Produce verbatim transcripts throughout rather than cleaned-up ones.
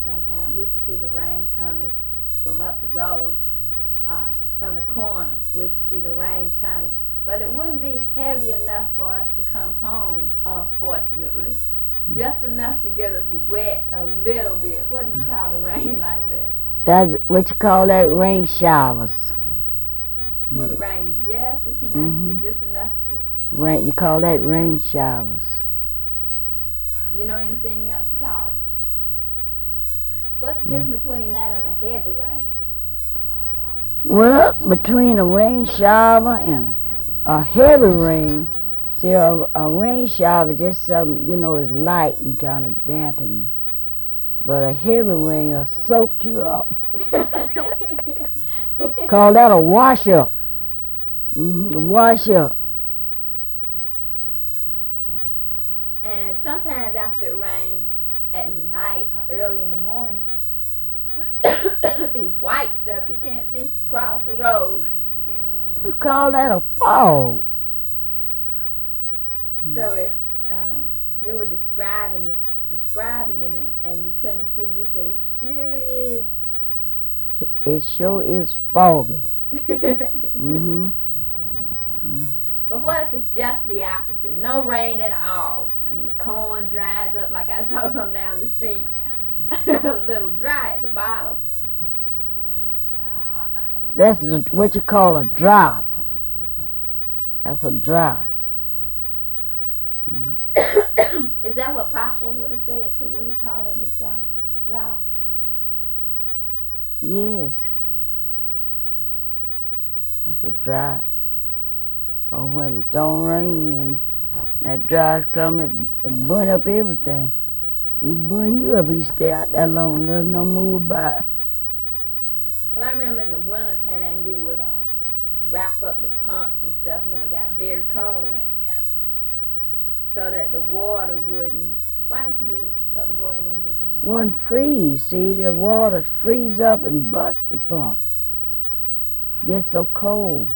sometimes we could see the rain coming from up the road, uh, from the corner. We could see the rain coming. But it wouldn't be heavy enough for us to come home, unfortunately. Just enough to get us wet a little bit. What do you call the rain like that? That what you call that? Rain showers. When it rains just a teeny Mhm. bit, just enough to. Rain. You call that rain showers. You know anything else you call it? What's the difference between that and a heavy rain? Well, between a rain shower and a heavy rain, see, a, a rain shower is just something, you know, is light and kind of dampen you. But a heavy rain will soak you up. Call that a wash up. Mm-hmm, a wash up. And sometimes after it rains at night or early in the morning, be white stuff you can't see across the road. You call that a fog. So if um, you were describing it, describing it, and, and you couldn't see, you say, sure is. It sure is foggy. Mm-hmm. But what if it's just the opposite? No rain at all. I mean, the corn dries up like I saw some down the street. A little dry at the bottom. That's what you call a drought. That's a drought. Mm-hmm. Is that what Papa would have said to what he called it a drought? Drought? Yes. That's a drought. Or when it don't rain and that drought come, it, it burn up everything. He burn you up if you stay out that long. There's no move about. Well, I remember in the wintertime you would uh, wrap up the pumps and stuff when it got very cold, so that the water wouldn't. Why did you do this? So the water wouldn't do that. Wouldn't freeze. See, the water freeze up and bust the pump. Gets so cold.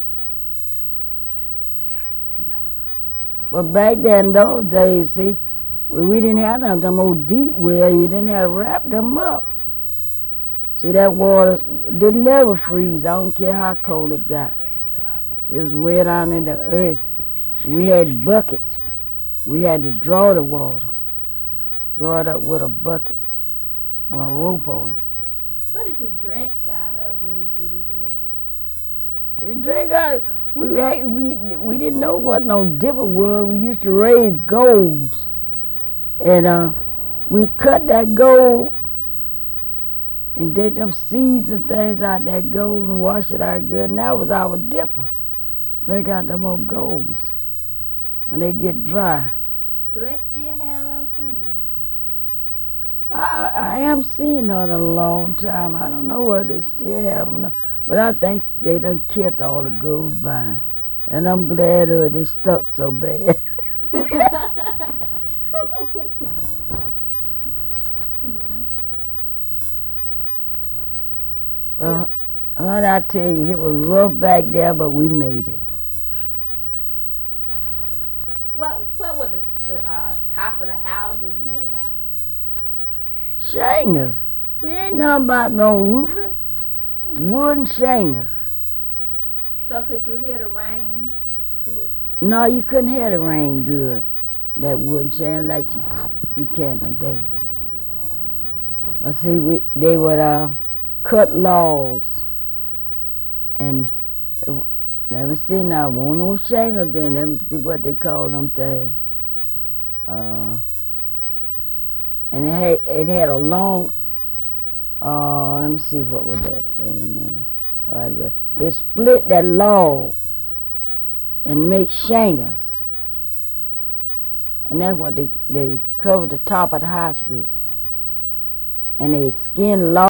But back then, those days, see, we didn't have them, them old deep well. You didn't have to wrap them up. See, that water didn't never freeze. I don't care how cold it got. It was way down in the earth. We had buckets. We had to draw the water. Draw it up with a bucket and a rope on it. What did you drink out of when you drew this water? We drank out. We had, we we didn't know what no dipper was. We used to raise golds, and uh, we cut that gold and did them seeds and things out that gold and wash it out good. And that was our dipper. Drink out them old golds when they get dry. Do they still have those things? I, I am seeing that in a long time. I don't know what they still have them, but I think they done killed all the gold vine. And I'm glad uh, they stuck so bad. Well, what I tell you, it was rough back there, but we made it. What what were the, the uh, top of the houses made out of? Shingles. We ain't nothing about no roofing. Wooden shingles. So could you hear the rain? Good. No, you couldn't hear the rain good. That wooden shingles like you, you can today. I see, we they would uh, cut logs and uh, let me see now, won't no shingles then. Let me see what they call them things. Uh, and it had it had a long. Uh, let me see what was that thing name. All right, it split that log and make shingles, and that's what they they covered the top of the house with, and they skin log.